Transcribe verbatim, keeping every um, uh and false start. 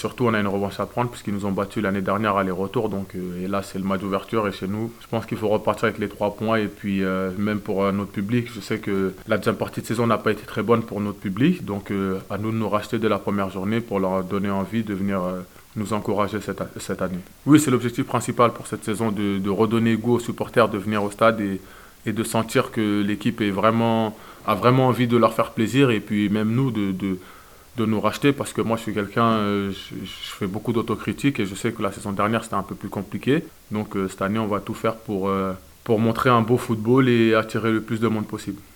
Surtout, on a une revanche à prendre puisqu'ils nous ont battus l'année dernière aller-retour. Donc, euh, et là, c'est le match d'ouverture. Et chez nous, je pense qu'il faut repartir avec les trois points. Et puis, euh, même pour euh, notre public, je sais que la deuxième partie de saison n'a pas été très bonne pour notre public. Donc, euh, à nous de nous racheter dès la première journée pour leur donner envie de venir euh, nous encourager cette, cette année. Oui, c'est l'objectif principal pour cette saison de, de redonner goût aux supporters, de venir au stade et, et de sentir que l'équipe est vraiment, a vraiment envie de leur faire plaisir. Et puis, même nous, de. de de nous racheter parce que moi je suis quelqu'un, euh, je, je fais beaucoup d'autocritique et je sais que la saison dernière c'était un peu plus compliqué. Donc euh, cette année on va tout faire pour, euh, pour montrer un beau football et attirer le plus de monde possible.